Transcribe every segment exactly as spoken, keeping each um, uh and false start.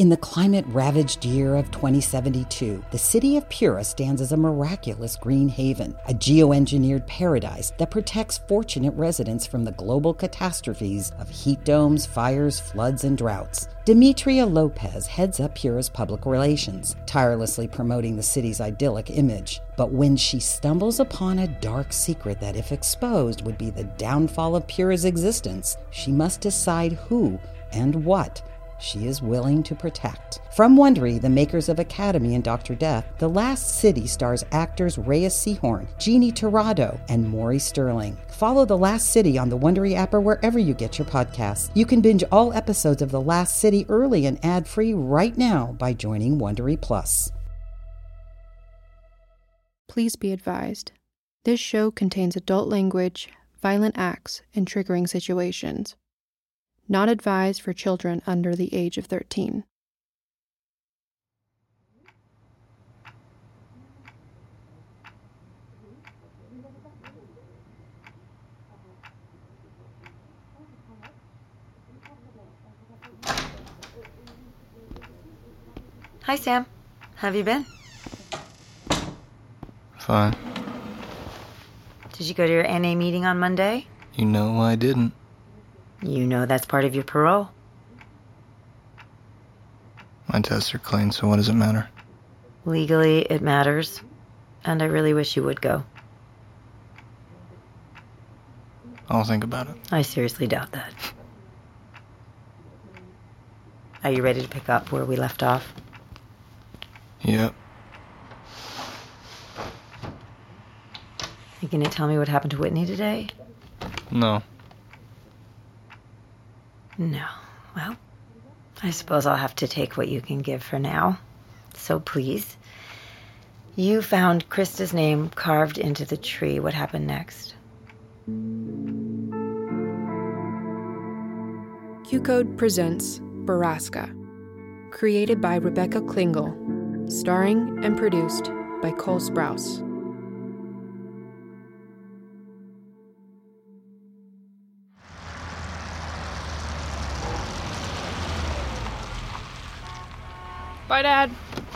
In the climate-ravaged year of twenty seventy-two, the city of Pura stands as a miraculous green haven, a geoengineered paradise that protects fortunate residents from the global catastrophes of heat domes, fires, floods, and droughts. Demetria Lopez heads up Pura's public relations, tirelessly promoting the city's idyllic image. But when she stumbles upon a dark secret that, if exposed, would be the downfall of Pura's existence, she must decide who and what she is willing to protect. From Wondery, the makers of Academy and Doctor Death, The Last City stars actors Reyes Sehorn, Jeannie Torrado, and Maury Sterling. Follow The Last City on the Wondery app or wherever you get your podcasts. You can binge all episodes of The Last City early and ad-free right now by joining Wondery Plus. Please be advised. This show contains adult language, violent acts, and triggering situations. Not advised for children under the age of thirteen. Hi, Sam. How have you been? Fine. Did you go to your N A meeting on Monday? You know I didn't. You know that's part of your parole. My tests are clean, so what does it matter? Legally, it matters. And I really wish you would go. I'll think about it. I seriously doubt that. Are you ready to pick up where we left off? Yep. You gonna tell me what happened to Whitney today? No. No. Well, I suppose I'll have to take what you can give for now. So please. You found Krista's name carved into the tree. What happened next? Q-Code presents Baraska, created by Rebecca Klingel, starring and produced by Cole Sprouse. Bye, Dad.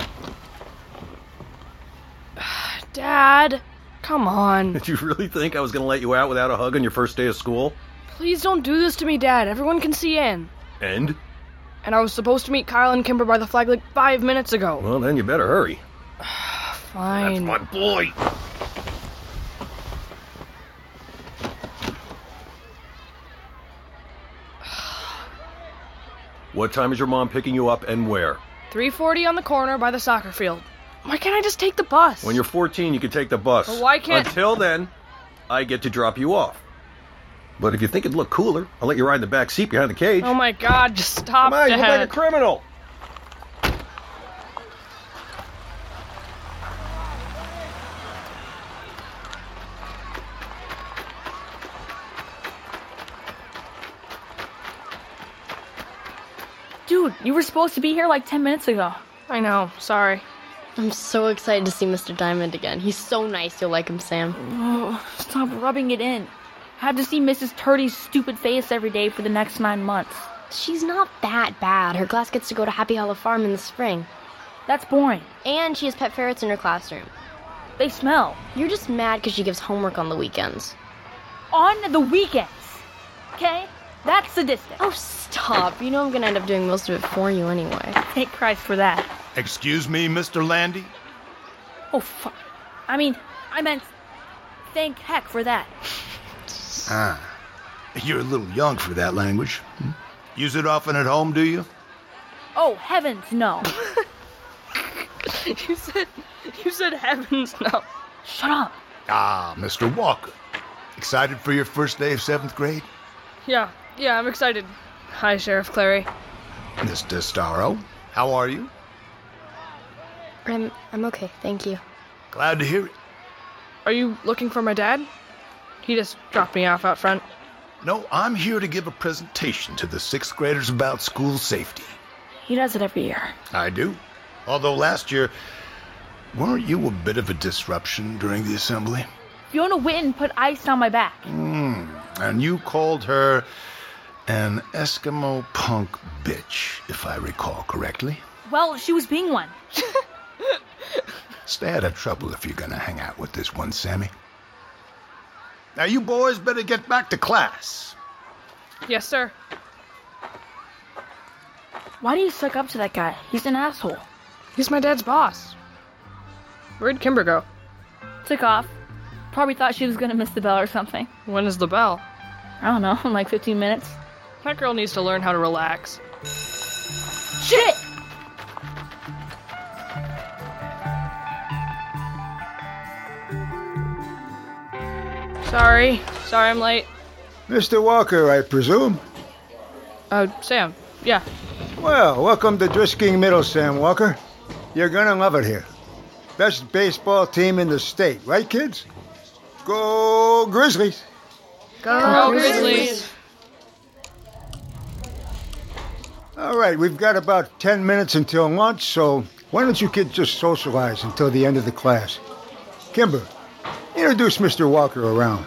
Dad, come on. Did you really think I was going to let you out without a hug on your first day of school? Please don't do this to me, Dad. Everyone can see in. And? And I was supposed to meet Kyle and Kimber by the flag like five minutes ago. Well, then you better hurry. Fine. That's my boy. What time is your mom picking you up and where? three forty on the corner by the soccer field. Why can't I just take the bus? When you're fourteen, you can take the bus. But why can't... Until then, I get to drop you off. But if you think it'd look cooler, I'll let you ride in the back seat behind the cage. Oh my God, just stop, Come on, Dad. you look like a criminal. Dude, you were supposed to be here like ten minutes ago. I know, sorry. I'm so excited to see Mister Diamond again. He's so nice, you'll like him, Sam. Oh, stop rubbing it in. I have to see Missus Turdy's stupid face every day for the next nine months. She's not that bad. Her class gets to go to Happy Hollow Farm in the spring. That's boring. And she has pet ferrets in her classroom. They smell. You're just mad because she gives homework on the weekends. On the weekends. Okay? That's sadistic. Oh, stop. You know I'm going to end up doing most of it for you anyway. Thank Christ for that. Excuse me, Mister Landy? Oh, fuck. I mean, I meant thank heck for that. Ah, you're a little young for that language. Hmm? Use it often at home, do you? Oh, heavens, no. You said, you said heavens no. Shut up. Ah, Mister Walker. Excited for your first day of seventh grade? Yeah, yeah, I'm excited. Hi, Sheriff Clary. Mister Starro, how are you? I'm, I'm okay, thank you. Glad to hear it. Are you looking for my dad? He just dropped me off out front. No, I'm here to give a presentation to the sixth graders about school safety. He does it every year. I do. Although last year, weren't you a bit of a disruption during the assembly? Fiona Witten put ice on my back. Hmm, and you called her An Eskimo punk bitch, if I recall correctly. Well, she was being one. Stay out of trouble if you're gonna hang out with this one, Sammy. Now you boys better get back to class. Yes, sir. Why do you suck up to that guy? He's an asshole. He's my dad's boss. Where'd Kimber go? Took off. Probably thought she was gonna miss the bell or something. When is the bell? I don't know, in like fifteen minutes. That girl needs to learn how to relax. Shit! Sorry. Sorry I'm late. Mister Walker, I presume? Uh, Sam. Yeah. Well, welcome to Drisking Middle, Sam Walker. You're gonna love it here. Best baseball team in the state, right, kids? Go Grizzlies! Go, Go Grizzlies! All right, we've got about ten minutes until lunch, so why don't you kids just socialize until the end of the class? Kimber, introduce Mister Walker around.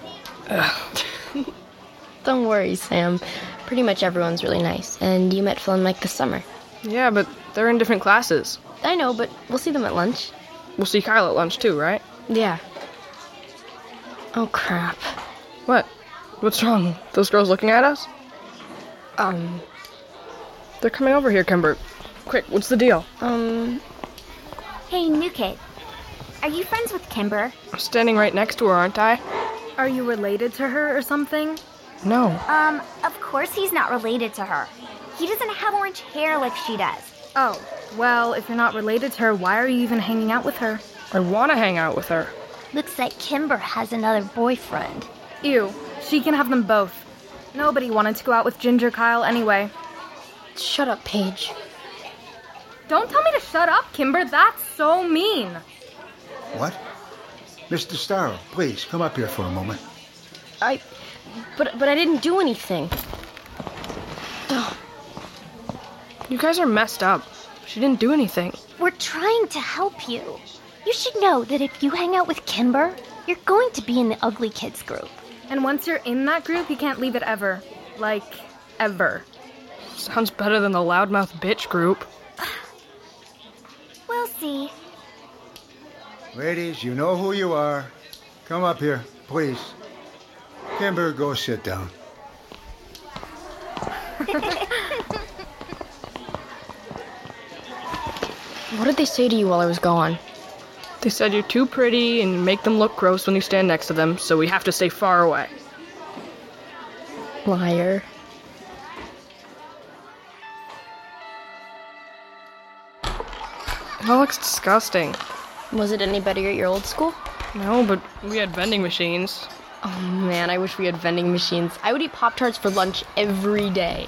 Don't worry, Sam. Pretty much everyone's really nice, and you met Phil and Mike this summer. Yeah, but they're in different classes. I know, but we'll see them at lunch. We'll see Kyle at lunch too, right? Yeah. Oh, crap. What? What's wrong? Those girls looking at us? Um... They're coming over here, Kimber. Quick, what's the deal? Um... Hey, new kid. Are you friends with Kimber? I'm standing right next to her, aren't I? Are you related to her or something? No. Um, of course he's not related to her. He doesn't have orange hair like she does. Oh, well, if you're not related to her, why are you even hanging out with her? I want to hang out with her. Looks like Kimber has another boyfriend. Ew, she can have them both. Nobody wanted to go out with Ginger Kyle anyway. Shut up, Paige. Don't tell me to shut up, Kimber. That's so mean. What? Mister Starro, please, come up here for a moment. I... But, but I didn't do anything. Ugh. You guys are messed up. She didn't do anything. We're trying to help you. You should know that if you hang out with Kimber, you're going to be in the ugly kids group. And once you're in that group, you can't leave it ever. Like, ever. Sounds better than the loudmouth bitch group. We'll see. Ladies, you know who you are. Come up here, please. Kimber, go sit down. What did they say to you while I was gone? They said you're too pretty and you make them look gross when you stand next to them, so we have to stay far away. Liar. That looks disgusting. Was it any better at your old school? No, but we had vending machines. Oh man, I wish we had vending machines. I would eat Pop-Tarts for lunch every day.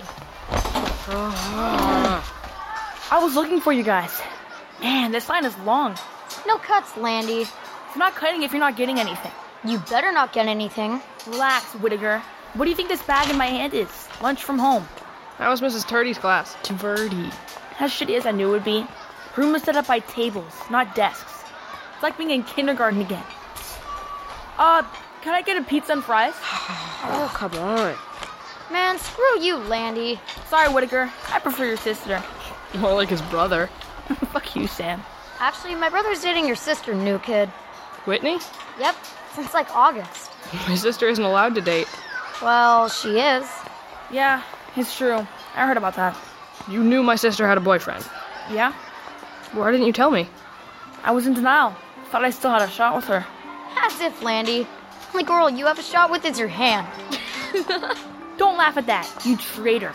Uh, I was looking for you guys. Man, this line is long. No cuts, Landy. It's not cutting if you're not getting anything. You better not get anything. Relax, Whittaker. What do you think this bag in my hand is? Lunch from home. That was Missus Turdy's class. Tverdy. As shitty as I knew it would be. Room is set up by tables, not desks. It's like being in kindergarten again. Uh, can I get a pizza and fries? Oh, come on. Man, screw you, Landy. Sorry, Whittaker. I prefer your sister. More like his brother. Fuck you, Sam. Actually, my brother's dating your sister, new kid. Whitney? Yep, since like August. My sister isn't allowed to date. Well, she is. Yeah, it's true. I heard about that. You knew my sister had a boyfriend. Yeah? Why didn't you tell me? I was in denial. Thought I still had a shot with her. As if, Landy. Only girl you have a shot with is your hand. Don't laugh at that, you traitor.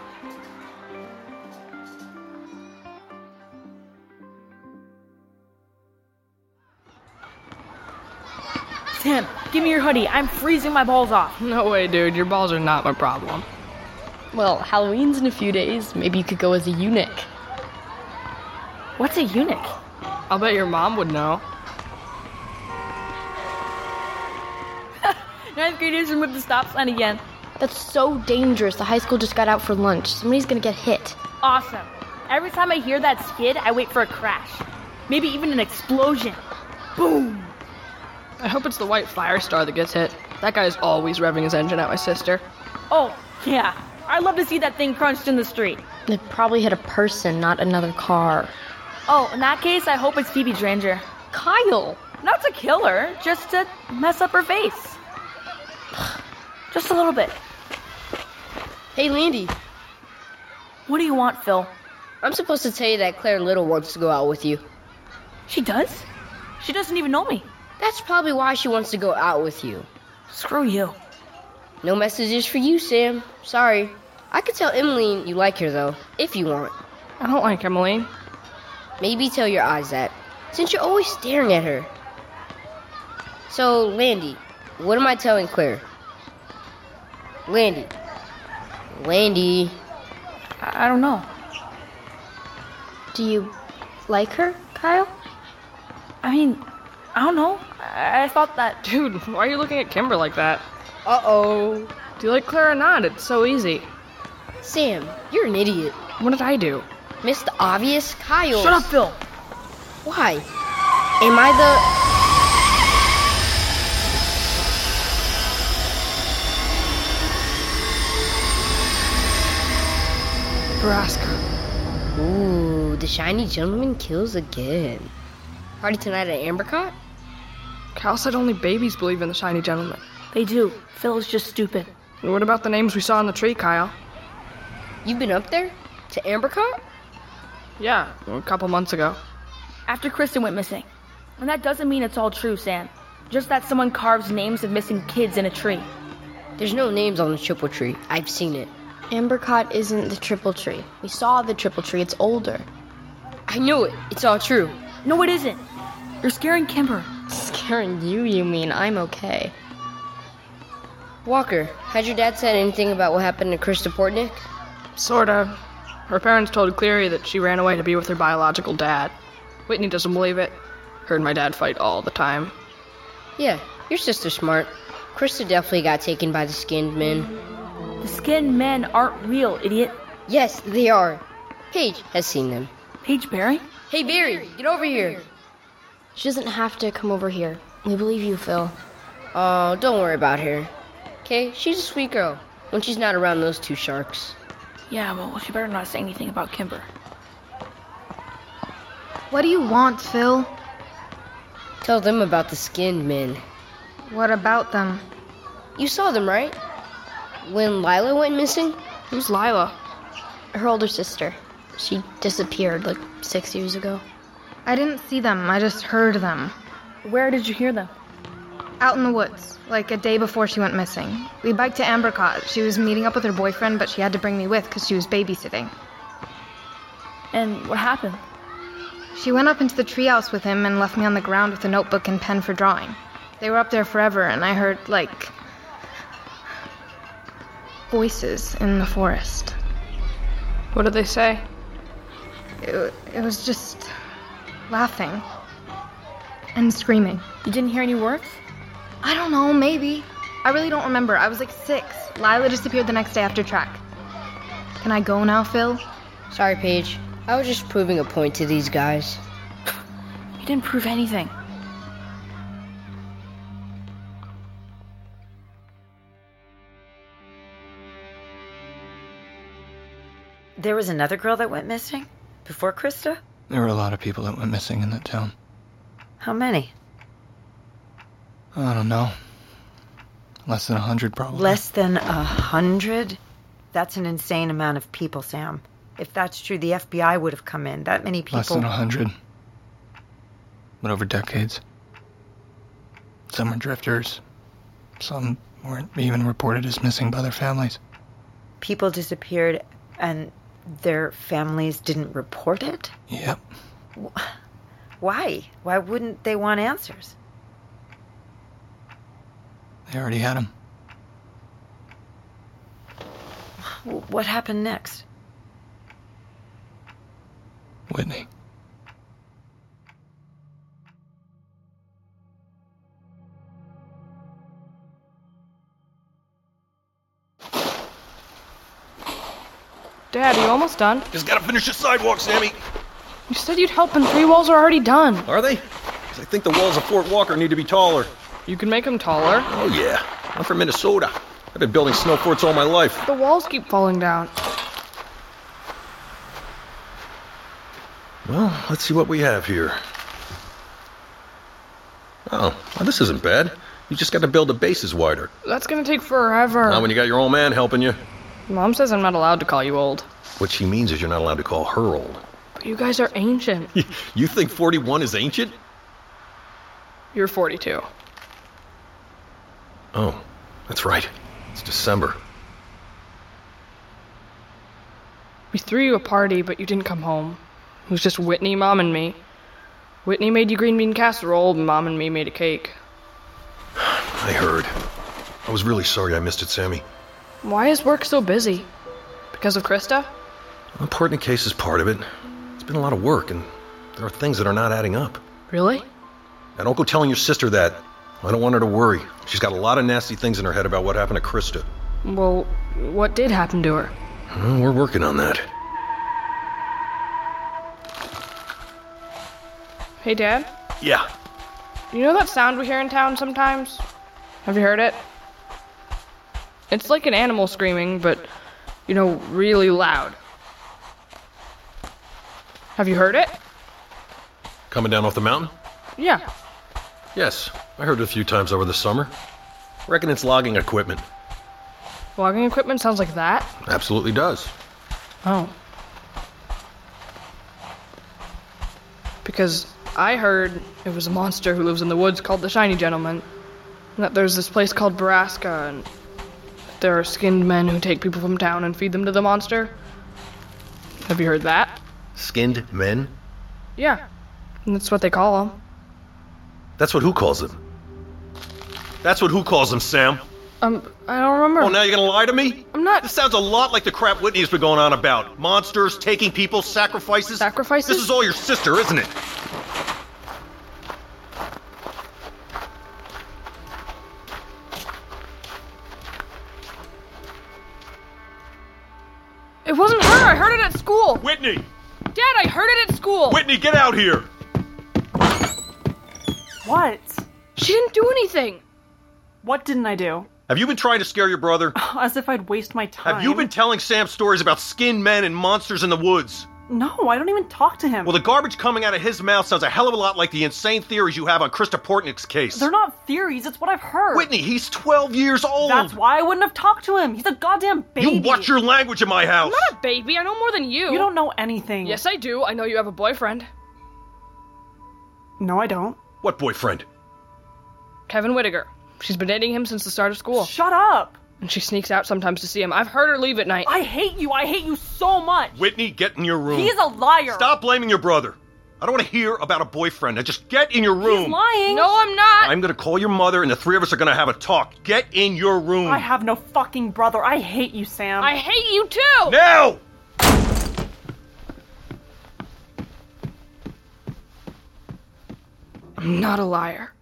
Sam, give me your hoodie. I'm freezing my balls off. No way, dude. Your balls are not my problem. Well, Halloween's in a few days. Maybe you could go as a eunuch. What's a eunuch? I'll bet your mom would know. Ninth graders removed the stop sign again. That's so dangerous. The high school just got out for lunch. Somebody's gonna get hit. Awesome. Every time I hear that skid, I wait for a crash. Maybe even an explosion. Boom! I hope it's the white fire star that gets hit. That guy's always revving his engine at my sister. Oh, yeah. I'd love to see that thing crunched in the street. It probably hit a person, not another car. Oh, in that case, I hope it's Phoebe Dranger. Kyle! Not to kill her, just to mess up her face. Just a little bit. Hey, Landy. What do you want, Phil? I'm supposed to tell you that Claire Little wants to go out with you. She does? She doesn't even know me. That's probably why she wants to go out with you. Screw you. No messages for you, Sam. Sorry. I could tell Emmeline you like her, though, if you want. I don't like Emmeline. Maybe tell your eyes that, since you're always staring at her. So, Landy, what am I telling Claire? Landy. Landy. I, I don't know. Do you like her, Kyle? I mean, I don't know. I, I thought that... Dude, why are you looking at Kimber like that? Uh-oh. Do you like Claire or not? It's so easy. Sam, you're an idiot. What did I do? Missed the obvious, Kyle. Shut up, Phil. Why? Am I the... Nebraska. Ooh, the shiny gentleman kills again. Party tonight at Ambercott? Cal said only babies believe in the shiny gentleman. They do. Phil is just stupid. And what about the names we saw in the tree, Kyle? You've been up there? To Ambercott? Yeah, a couple months ago. After Kristen went missing. And that doesn't mean it's all true, Sam. Just that someone carves names of missing kids in a tree. There's no names on the triple tree. I've seen it. Ambercott isn't the triple tree. We saw the triple tree. It's older. I knew it. It's all true. No, it isn't. You're scaring Kimber. Scaring you, you mean? I'm okay. Walker, had your dad said anything about what happened to Krista Portnick? Sorta. Her parents told Cleary that she ran away to be with her biological dad. Whitney doesn't believe it. Her and my dad fight all the time. Yeah, your sister's smart. Krista definitely got taken by the skinned men. The skinned men aren't real, idiot. Yes, they are. Paige has seen them. Paige Barry? Hey, Barry, get over here. She doesn't have to come over here. We believe you, Phil. Oh, don't worry about her. Okay, she's a sweet girl when she's not around those two sharks. Yeah, well, she better not say anything about Kimber. What do you want, Phil? Tell them about the skinned men. What about them? You saw them, right? When Lila went missing? Who's Lila? Her older sister. She disappeared like six years ago. I didn't see them. I just heard them. Where did you hear them? Out in the woods, like a day before she went missing. We biked to Ambercott. She was meeting up with her boyfriend, but she had to bring me with because she was babysitting. And what happened? She went up into the treehouse with him and left me on the ground with a notebook and pen for drawing. They were up there forever, and I heard, like, voices in the forest. What did they say? It, it was just laughing and screaming. You didn't hear any words? I don't know, maybe. I really don't remember. I was like six. Lila disappeared the next day after track. Can I go now, Phil? Sorry, Paige. I was just proving a point to these guys. You didn't prove anything. There was another girl that went missing? Before Krista? There were a lot of people that went missing in that town. How many? I don't know. Less than a hundred, probably. Less than a hundred? That's an insane amount of people, Sam. If that's true, the F B I would have come in. That many people... Less than a hundred. But over decades. Some were drifters. Some weren't even reported as missing by their families. People disappeared and their families didn't report it? Yep. Why? Why wouldn't they want answers? They already had them. What happened next? Whitney. Dad, are you almost done? Just gotta finish the sidewalk, Sammy. You said you'd help and three walls are already done. Are they? 'Cause I think the walls of Fort Walker need to be taller. You can make them taller. Oh, yeah. I'm from Minnesota. I've been building snow forts all my life. The walls keep falling down. Well, let's see what we have here. Oh, well, this isn't bad. You just got to build the bases wider. That's gonna take forever. Not when you got your old man helping you. Mom says I'm not allowed to call you old. What she means is you're not allowed to call her old. But you guys are ancient. You think forty-one is ancient? You're forty-two. Oh, that's right. It's December. We threw you a party, but you didn't come home. It was just Whitney, Mom, and me. Whitney made you green bean casserole, and Mom and me made a cake. I heard. I was really sorry I missed it, Sammy. Why is work so busy? Because of Krista? The Portney case is part of it. It's been a lot of work, and there are things that are not adding up. Really? Now don't go telling your sister that. I don't want her to worry. She's got a lot of nasty things in her head about what happened to Krista. Well, what did happen to her? Well, we're working on that. Hey, Dad? Yeah. You know that sound we hear in town sometimes? Have you heard it? It's like an animal screaming, but, you know, really loud. Have you heard it? Coming down off the mountain? Yeah. Yes, I heard it a few times over the summer. Reckon it's logging equipment. Logging equipment sounds like that? Absolutely does. Oh. Because I heard it was a monster who lives in the woods called the Shiny Gentleman. And that there's this place called Baraska, and there are skinned men who take people from town and feed them to the monster. Have you heard that? Skinned men? Yeah. And that's what they call them. That's what who calls them? That's what who calls them, Sam? Um, I don't remember. Oh, now you're gonna lie to me? I'm not. This sounds a lot like the crap Whitney's been going on about. Monsters, taking people, sacrifices. Sacrifices? This is all your sister, isn't it? It wasn't her! I heard it at school! Whitney! Dad, I heard it at school! Whitney, get out here! What? She didn't do anything! What didn't I do? Have you been trying to scare your brother? As if I'd waste my time. Have you been telling Sam stories about skinned men and monsters in the woods? No, I don't even talk to him. Well, the garbage coming out of his mouth sounds a hell of a lot like the insane theories you have on Krista Portnick's case. They're not theories, it's what I've heard. Whitney, he's twelve years old! That's why I wouldn't have talked to him. He's a goddamn baby. You watch your language in my house! I'm not a baby, I know more than you. You don't know anything. Yes, I do. I know you have a boyfriend. No, I don't. What boyfriend? Kevin Whittaker. She's been dating him since the start of school. Shut up! And she sneaks out sometimes to see him. I've heard her leave at night. I hate you. I hate you so much. Whitney, get in your room. He's a liar. Stop blaming your brother. I don't want to hear about a boyfriend. Now just get in your room. He's lying. No, I'm not. I'm going to call your mother and the three of us are going to have a talk. Get in your room. I have no fucking brother. I hate you, Sam. I hate you too. Now! I'm not a liar.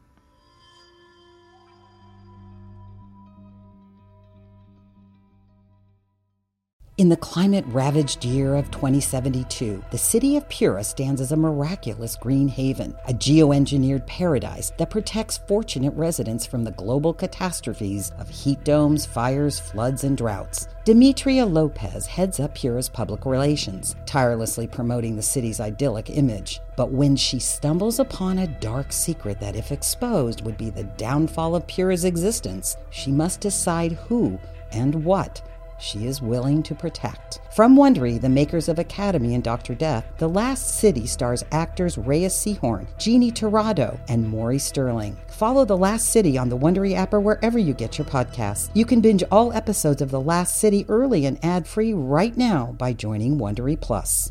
In the climate-ravaged year of twenty seventy-two, the city of Pura stands as a miraculous green haven, a geoengineered paradise that protects fortunate residents from the global catastrophes of heat domes, fires, floods, and droughts. Demetria Lopez heads up Pura's public relations, tirelessly promoting the city's idyllic image. But when she stumbles upon a dark secret that, if exposed, would be the downfall of Pura's existence, she must decide who and what she is willing to protect. From Wondery, the makers of Academy and Doctor Death, The Last City stars actors Reyes Sehorn, Jeannie Torrado, and Maury Sterling. Follow The Last City on the Wondery app or wherever you get your podcasts. You can binge all episodes of The Last City early and ad-free right now by joining Wondery Plus.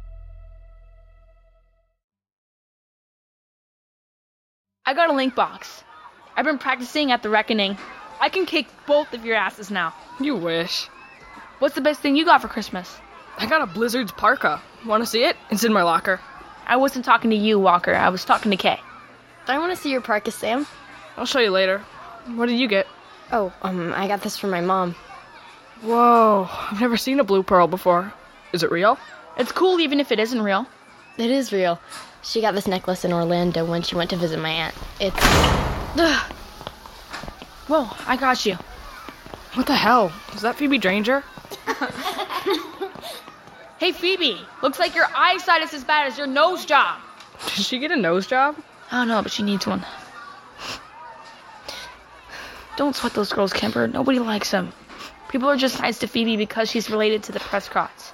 I got a link box. I've been practicing at the Reckoning. I can kick both of your asses now. You wish. What's the best thing you got for Christmas? I got a Blizzard's parka. Want to see it? It's in my locker. I wasn't talking to you, Walker. I was talking to Kay. I want to see your parka, Sam. I'll show you later. What did you get? Oh, um, I got this for my mom. Whoa, I've never seen a blue pearl before. Is it real? It's cool even if it isn't real. It is real. She got this necklace in Orlando when she went to visit my aunt. It's... Ugh. Whoa, I got you. What the hell? Is that Phoebe Dranger? Hey, Phoebe, looks like your eyesight is as bad as your nose job. Did she get a nose job? I don't know, but she needs one. Don't sweat those girls, Kimber. Nobody likes them. People are just nice to Phoebe because she's related to the Prescotts.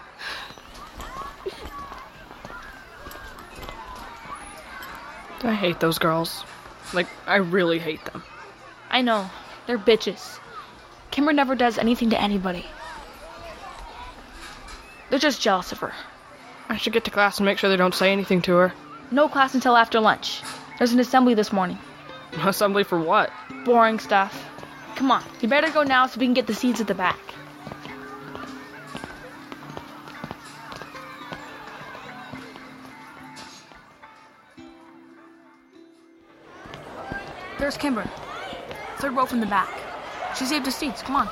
I hate those girls. Like, I really hate them. I know. They're bitches. Kimber never does anything to anybody. They're just jealous of her. I should get to class and make sure they don't say anything to her. No class until after lunch. There's an assembly this morning. Assembly for what? Boring stuff. Come on, you better go now so we can get the seats at the back. There's Kimber. Third row from the back. She saved us seats. Come on.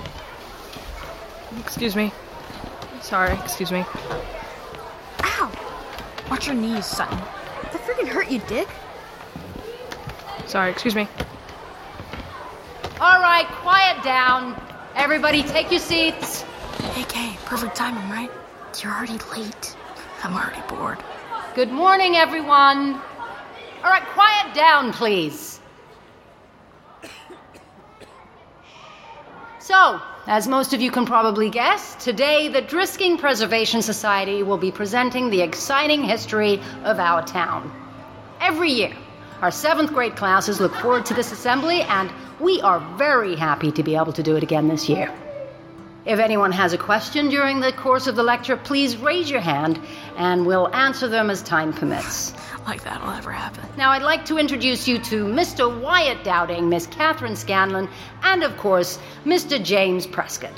Excuse me. Sorry, excuse me. Ow! Watch your knees, Sutton. That freaking hurt you, Dick. Sorry, excuse me. All right, quiet down. Everybody take your seats. Hey, Kay, perfect timing, right? You're already late. I'm already bored. Good morning, everyone. All right, quiet down, please. So, as most of you can probably guess, today the Drisking Preservation Society will be presenting the exciting history of our town. Every year, our seventh grade classes look forward to this assembly, and we are very happy to be able to do it again this year. If anyone has a question during the course of the lecture, please raise your hand, and we'll answer them as time permits. Like that'll ever happen. Now, I'd like to introduce you to Mister Wyatt Dowding, Miss Catherine Scanlon, and, of course, Mister James Prescott.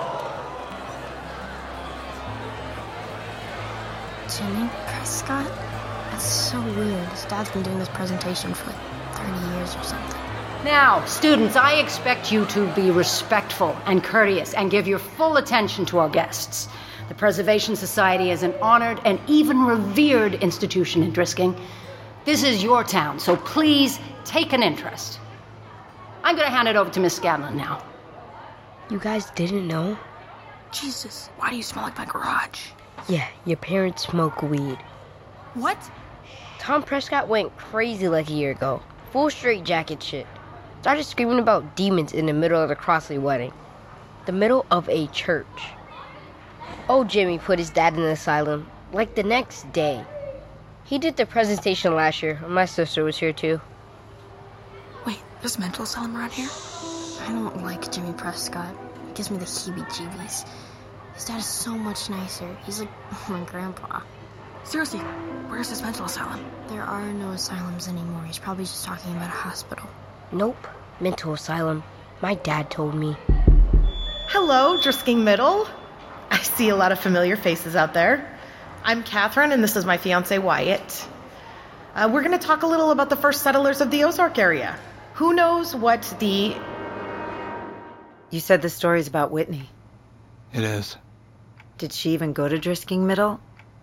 Jimmy Prescott? That's so weird. His dad's been doing this presentation for like thirty years or something. Now, students, I expect you to be respectful and courteous and give your full attention to our guests. The Preservation Society is an honored and even revered institution in Drisking. This is your town, so please take an interest. I'm going to hand it over to Miss Scanlon now. You guys didn't know? Jesus, why do you smell like my garage? Yeah, your parents smoke weed. What? Tom Prescott went crazy like a year ago. Full straight jacket shit. Started screaming about demons in the middle of the Crossley wedding. The middle of a church. Old Jimmy put his dad in the asylum, like the next day. He did the presentation last year, and my sister was here too. Wait, there's a mental asylum around here? I don't like Jimmy Prescott. He gives me the heebie-jeebies. His dad is so much nicer. He's like my grandpa. Seriously, where's this mental asylum? There are no asylums anymore. He's probably just talking about a hospital. Nope, mental asylum. My dad told me. Hello, Drisking Middle. I see a lot of familiar faces out there. I'm Catherine, and this is my fiancé, Wyatt. Uh, we're going to talk a little about the first settlers of the Ozark area. Who knows what the... You said the story's about Whitney. It is. Did she even go to Drisking Middle?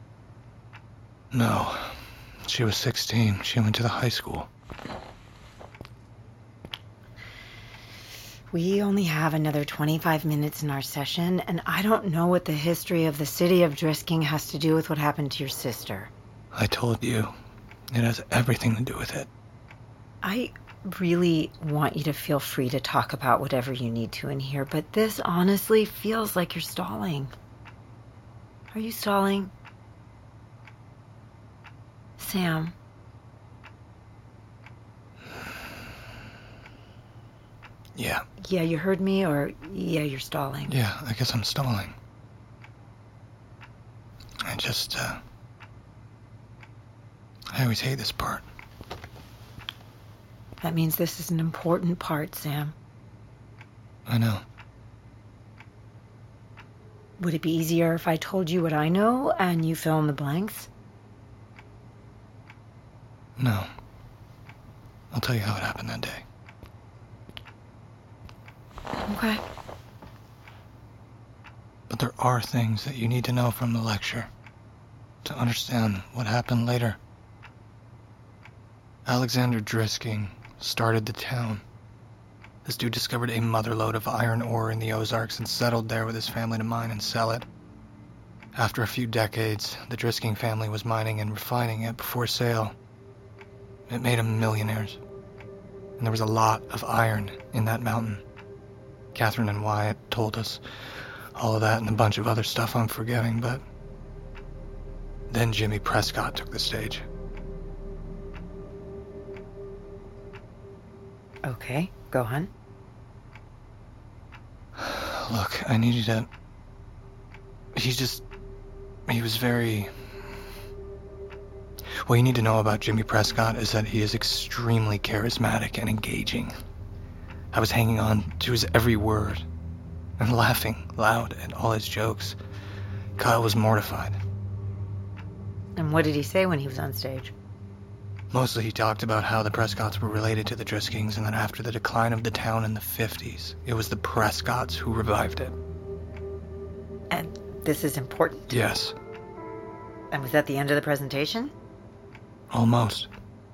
No. She was sixteen. She went to the high school. We only have another twenty-five minutes in our session, and I don't know what the history of the city of Drisking has to do with what happened to your sister. I told you. It has everything to do with it. I really want you to feel free to talk about whatever you need to in here, but this honestly feels like you're stalling. Are you stalling? Sam? Yeah. Yeah, you heard me, or yeah, you're stalling? Yeah, I guess I'm stalling. I just, uh... I always hate this part. That means this is an important part, Sam. I know. Would it be easier if I told you what I know and you fill in the blanks? No. I'll tell you how it happened that day. Okay. But there are things that you need to know from the lecture to understand what happened later. Alexander Drisking started the town. This dude discovered a motherlode of iron ore in the Ozarks and settled there with his family to mine and sell it. After a few decades, the Drisking family was mining and refining it before sale. It made them millionaires. And there was a lot of iron in that mountain. Catherine and Wyatt told us all of that and a bunch of other stuff I'm forgetting, but then Jimmy Prescott took the stage. Okay, go on. Look, I need you to... He's just... He was very... What you need to know about Jimmy Prescott is that he is extremely charismatic and engaging. I was hanging on to his every word and laughing loud at all his jokes. Kyle was mortified. And what did he say when he was on stage? Mostly he talked about how the Prescotts were related to the Driskings and that after the decline of the town in the fifties, it was the Prescotts who revived it. And this is important? Yes. And was that the end of the presentation? Almost.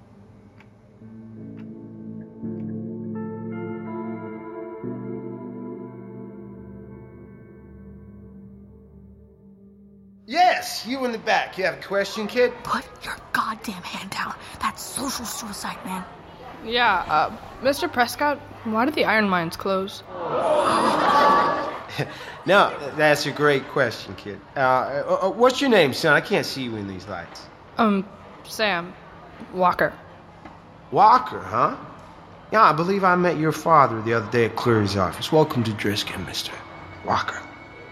Yes, you in the back. You have a question, kid? Put your goddamn hand down. That's social suicide, man. Yeah, uh, Mister Prescott, why did the iron mines close? No, that's a great question, kid. Uh, uh, what's your name, son? I can't see you in these lights. Um, Sam. Walker. Walker, huh? Yeah, I believe I met your father the other day at Cleary's office. Welcome to Driskin, Mister Walker.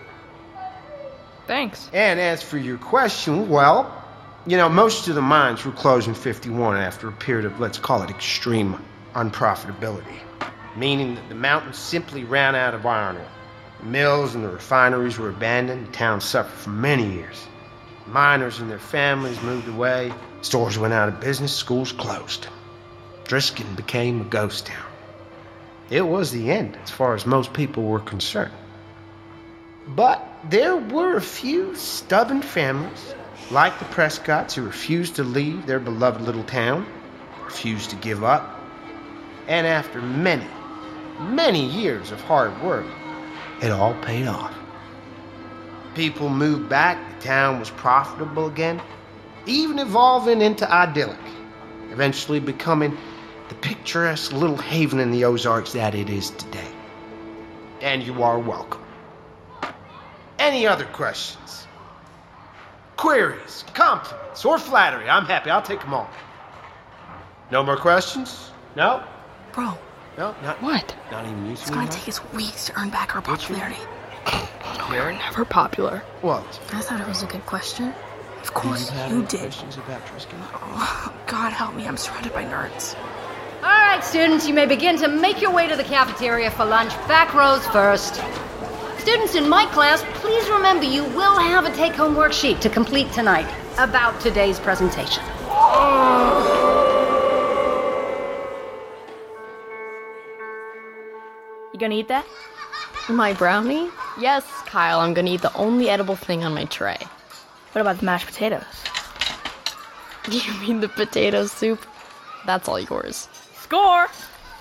Thanks. And as for your question, well, you know, most of the mines were closed in fifty-one after a period of, let's call it, extreme unprofitability, meaning that the mountains simply ran out of iron ore. The mills and the refineries were abandoned. The town suffered for many years. Miners and their families moved away. Stores went out of business. Schools closed. Driskin became a ghost town. It was the end as far as most people were concerned. But there were a few stubborn families, like the Prescotts, who refused to leave their beloved little town, refused to give up. And after many, many years of hard work, it all paid off. People moved back, the town was profitable again, even evolving into idyllic, eventually becoming the picturesque little haven in the Ozarks that it is today. And you are welcome. Any other questions? Queries, compliments, or flattery? I'm happy. I'll take them all. No more questions? No? Bro. No? Not, what? Not even you? It's gonna take us weeks to earn back our popularity. We were never popular. What? I thought it was a good question. Of course you did. Questions about Driskin? Oh, God help me, I'm surrounded by nerds. All right, students, you may begin to make your way to the cafeteria for lunch. Back rows first. Students in my class, please remember you will have a take-home worksheet to complete tonight about today's presentation. You gonna eat that? My brownie? Yes, Kyle, I'm gonna eat the only edible thing on my tray. What about the mashed potatoes? You mean the potato soup? That's all yours. Score!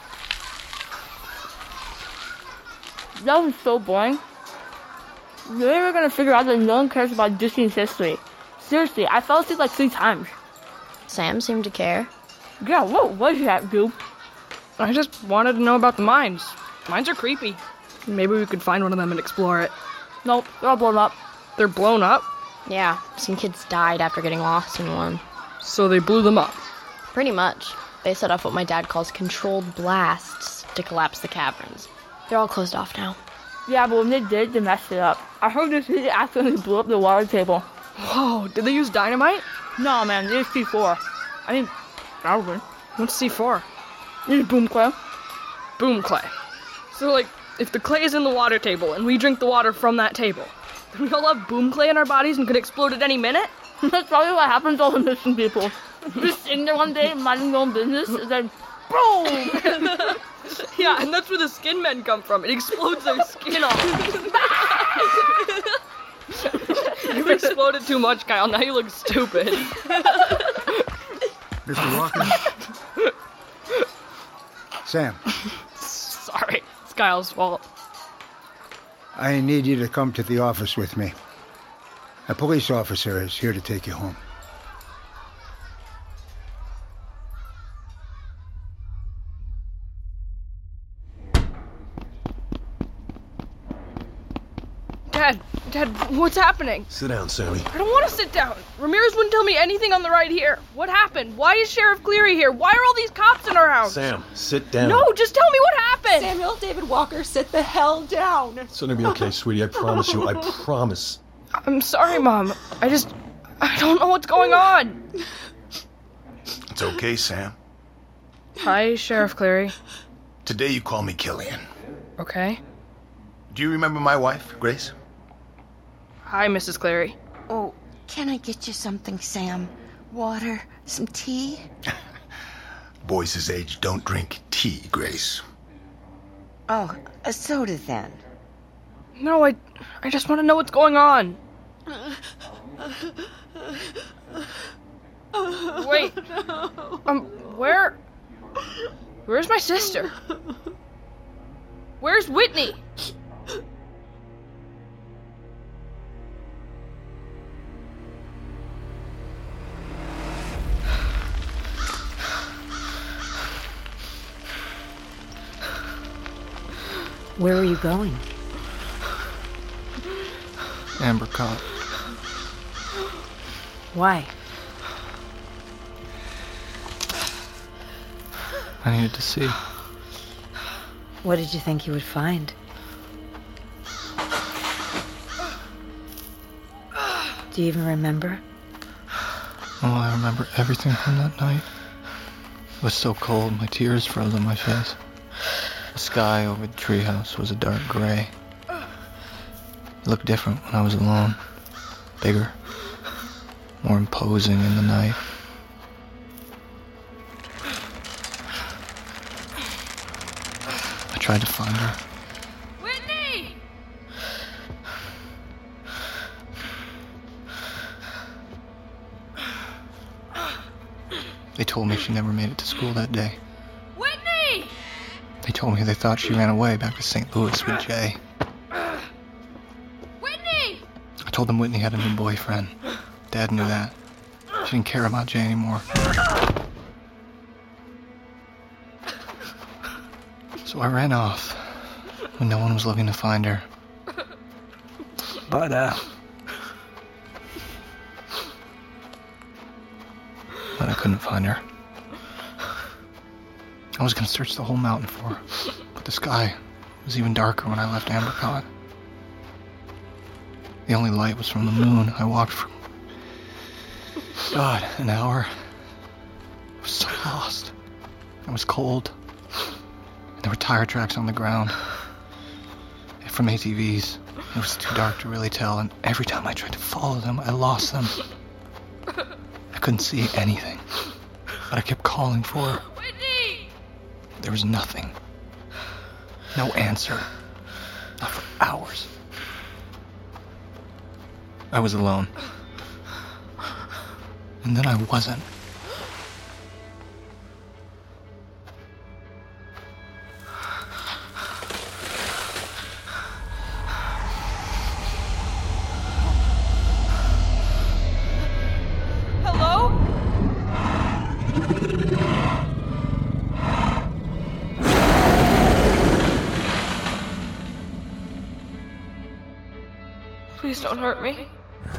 That was so boring. You're never gonna figure out that no one cares about Disney's history. Seriously, I fell asleep like three times. Sam seemed to care. Yeah, what was that, dude? I just wanted to know about the mines. Mines are creepy. Maybe we could find one of them and explore it. Nope, they're all blown up. They're blown up? Yeah, some kids died after getting lost in one. So they blew them up? Pretty much. They set off what my dad calls controlled blasts to collapse the caverns. They're all closed off now. Yeah, but when they did, they messed it up. I heard this kid accidentally blew up the water table. Whoa, did they use dynamite? No, man, they used C four. I mean, probably. What's C four? It's boom clay. Boom clay. So, like, if the clay is in the water table and we drink the water from that table, then we all have boom clay in our bodies and could explode at any minute? That's probably what happens to all the missing people. Just sitting there one day, minding their own business, and then, boom! Yeah, and that's where the skin men come from. It explodes their skin off. You've exploded too much, Kyle. Now you look stupid. Mister Walker? Sam. Sorry. Skiles' fault. I need you to come to the office with me. A police officer is here to take you home. Dad, Dad, what's happening? Sit down, Sammy. I don't want to sit down. Ramirez wouldn't tell me anything on the ride here. What happened? Why is Sheriff Cleary here? Why are all these cops in our house? Sam, sit down. No, just tell me what happened. Samuel David Walker, sit the hell down. It's gonna be okay, sweetie. I promise you. I promise. I'm sorry, Mom. I just... I don't know what's going on. It's okay, Sam. Hi, Sheriff Cleary. Today you call me Killian. Okay. Do you remember my wife, Grace? Hi, Missus Cleary. Oh, can I get you something, Sam? Water? Some tea? Boys his age don't drink tea, Grace. Oh, a soda then. No, I... I just want to know what's going on. Wait. Um, where... Where's my sister? Where's Whitney? Where are you going? Ambercott. Why? I needed to see. What did you think you would find? Do you even remember? Oh, I remember everything from that night. It was so cold, my tears froze on my face. The sky over the treehouse was a dark gray. It looked different when I was alone. Bigger. More imposing in the night. I tried to find her. Whitney! They told me she never made it to school that day. Whitney! They told me they thought she ran away back to Saint Louis with Jay. Whitney! I told them Whitney had a new boyfriend. Dad knew that. She didn't care about Jay anymore. So I ran off when no one was looking to find her. But, uh... But I couldn't find her. I was gonna search the whole mountain for her, but the sky was even darker when I left Ambercott. The only light was from the moon. I walked for, God, an hour. I was so lost. I was cold. And there were tire tracks on the ground. And from A T Vs. It was too dark to really tell, and every time I tried to follow them, I lost them. I couldn't see anything, but I kept calling for her. Whitney! There was nothing. No answer. Not for hours. I was alone. And then I wasn't. Hello? Please don't hurt me.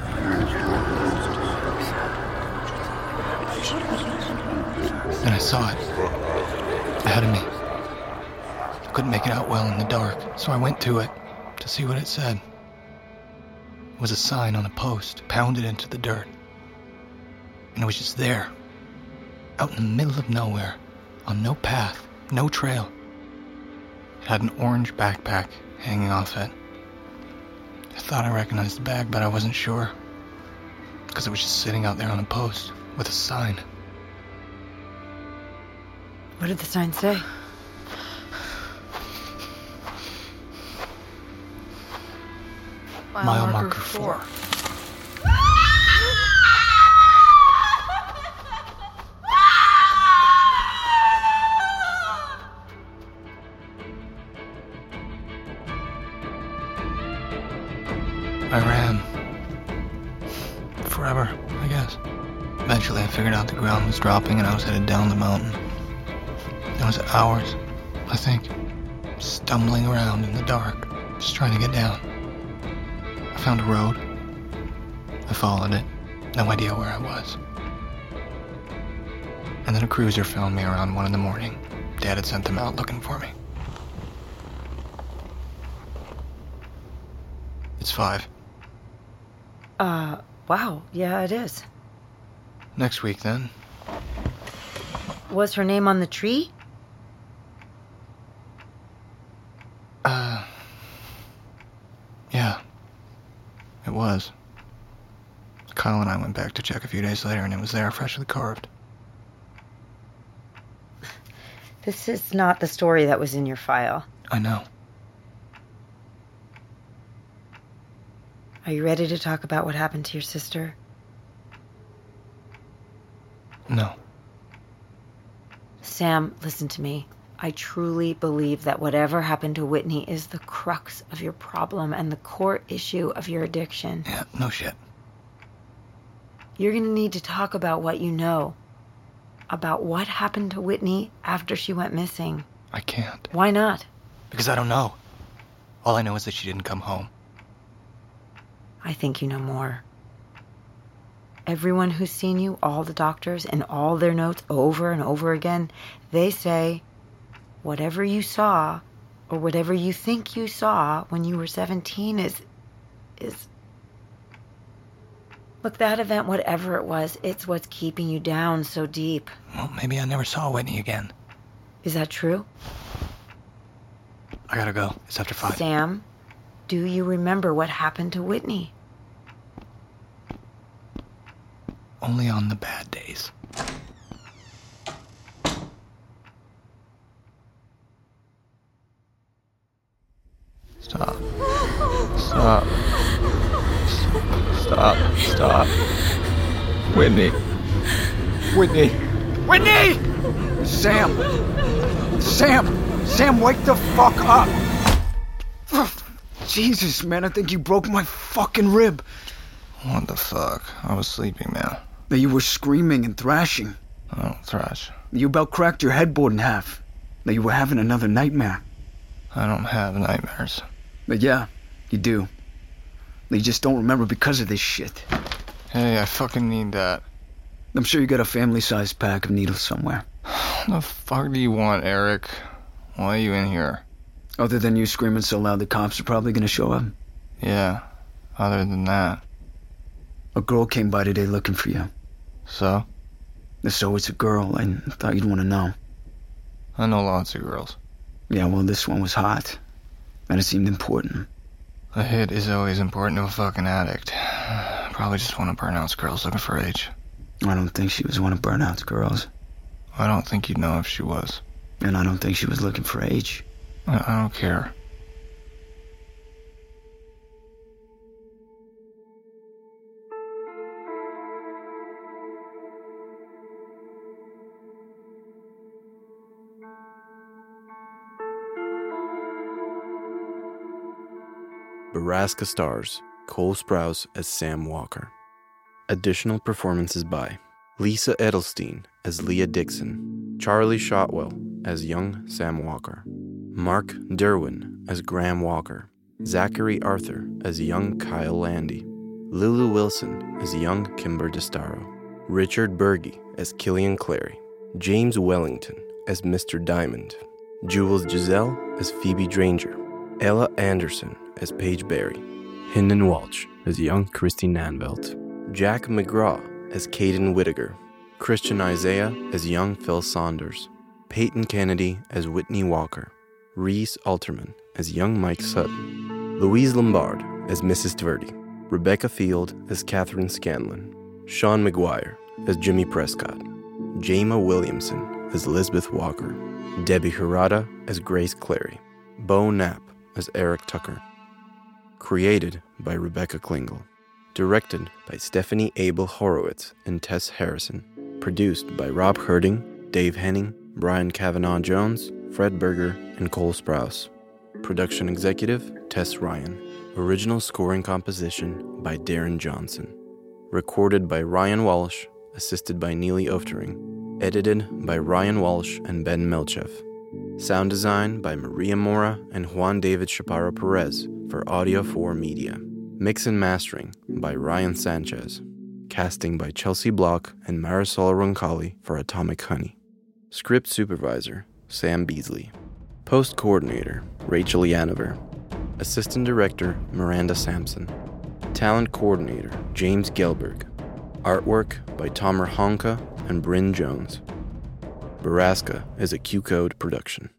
Then I saw it. Ahead of me. I couldn't make it out well in the dark, so I went to it to see what it said. It was a sign on a post, pounded into the dirt. And it was just there. Out in the middle of nowhere. On no path. No trail. It had an orange backpack hanging off it. I thought I recognized the bag, but I wasn't sure. Because it was just sitting out there on a post with a sign. What did the sign say? Mile, Mile marker, marker four. four. Eventually, I figured out the ground was dropping and I was headed down the mountain. It was hours, I think, stumbling around in the dark, just trying to get down. I found a road. I followed it. No idea where I was. And then a cruiser found me around one in the morning. Dad had sent them out looking for me. It's five. Uh, wow. Yeah, it is. Next week, then. Was her name on the tree? Uh... Yeah. It was. Kyle and I went back to check a few days later, and it was there, freshly carved. This is not the story that was in your file. I know. Are you ready to talk about what happened to your sister? No. Sam, listen to me. I truly believe that whatever happened to Whitney is the crux of your problem and the core issue of your addiction. Yeah, no shit. You're gonna need to talk about what you know. About what happened to Whitney after she went missing. I can't. Why not? Because I don't know. All I know is that she didn't come home. I think you know more. Everyone who's seen you, all the doctors, and all their notes over and over again, they say whatever you saw, or whatever you think you saw when you were seventeen is... is... Look, that event, whatever it was, it's what's keeping you down so deep. Well, maybe I never saw Whitney again. Is that true? I gotta go. It's after five. Sam, do you remember what happened to Whitney? Only on the bad days. Stop. Stop. Stop. Stop. Whitney. Whitney. Whitney! Sam! Sam! Sam, wake the fuck up! Jesus, man, I think you broke my fucking rib. What the fuck? I was sleeping, man. That you were screaming and thrashing. I don't thrash. You about cracked your headboard in half. That you were having another nightmare. I don't have nightmares. But yeah, you do. You just don't remember because of this shit. Hey, I fucking need that. I'm sure you got a family-sized pack of needles somewhere. What the fuck do you want, Eric? Why are you in here? Other than you screaming so loud the cops are probably gonna show up. Yeah, other than that. A girl came by today looking for you. So? So it's a girl, I thought you'd want to know. I know lots of girls. Yeah, well, this one was hot. And it seemed important. A hit is always important to a fucking addict. Probably just one of Burnout's girls looking for H. I don't think she was one of Burnout's girls. I don't think you'd know if she was. And I don't think she was looking for H. I, I don't care. Baraska stars Cole Sprouse as Sam Walker. Additional performances by Lisa Edelstein as Leah Dixon, Charlie Shotwell as young Sam Walker, Mark Derwin as Graham Walker, Zachary Arthur as young Kyle Landy, Lulu Wilson as young Kimber DeStaro, Richard Berge as Killian Clary, James Wellington as Mister Diamond, Jules Giselle as Phoebe Dranger, Ella Anderson as Paige Berry, Hinden Walsh as young Christy Nanvelt, Jack McGraw as Caden Whittaker, Christian Isaiah as young Phil Saunders, Peyton Kennedy as Whitney Walker, Reese Alterman as young Mike Sutton, Louise Lombard as Missus Tverdy, Rebecca Field as Catherine Scanlon, Sean McGuire as Jimmy Prescott, Jama Williamson as Lisbeth Walker, Debbie Hirata as Grace Clary, Bo Knapp as Eric Tucker. Created by Rebecca Klingel. Directed by Stephanie Abel Horowitz and Tess Harrison. Produced by Rob Herding, Dave Henning, Brian Kavanaugh Jones, Fred Berger, and Cole Sprouse. Production executive, Tess Ryan. Original scoring composition by Darren Johnson. Recorded by Ryan Walsh assisted by Neely Oftering. Edited by Ryan Walsh and Ben Melchev. Sound design by Maria Mora and Juan David Chaparro Perez for Audio four Media. Mix and mastering by Ryan Sanchez. Casting by Chelsea Block and Marisol Roncalli for Atomic Honey. Script supervisor, Sam Beasley. Post coordinator, Rachel Yanover. Assistant director, Miranda Sampson. Talent coordinator, James Gelberg. Artwork by Tomer Honka and Bryn Jones. Baraska is a Q-Code production.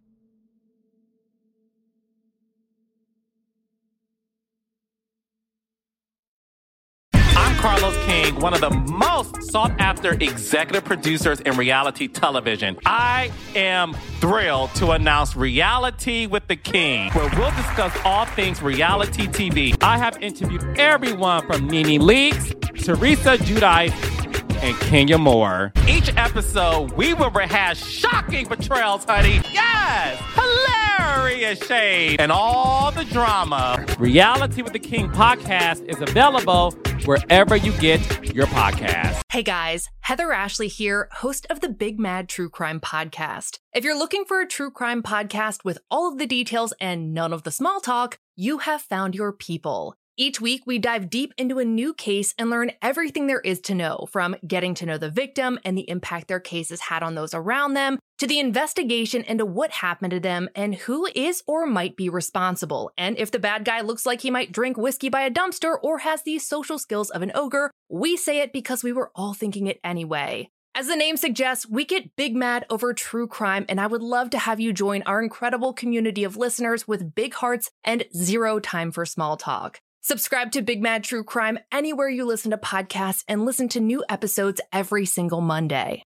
Carlos King, one of the most sought-after executive producers in reality television. I am thrilled to announce Reality with the King, where we'll discuss all things reality T V. I have interviewed everyone from Nene Leakes, Teresa Giudice, and Kenya Moore. Each episode, we will rehash shocking betrayals, honey. Yes! Hilarious shade and all the drama. Reality with the King podcast is available wherever you get your podcast. Hey guys, Heather Ashley here, host of the Big Mad True Crime Podcast. If you're looking for a true crime podcast with all of the details and none of the small talk, you have found your people. Each week, we dive deep into a new case and learn everything there is to know, from getting to know the victim and the impact their case has had on those around them, to the investigation into what happened to them and who is or might be responsible. And if the bad guy looks like he might drink whiskey by a dumpster or has the social skills of an ogre, we say it because we were all thinking it anyway. As the name suggests, we get big mad over true crime, and I would love to have you join our incredible community of listeners with big hearts and zero time for small talk. Subscribe to Big Mad True Crime anywhere you listen to podcasts and listen to new episodes every single Monday.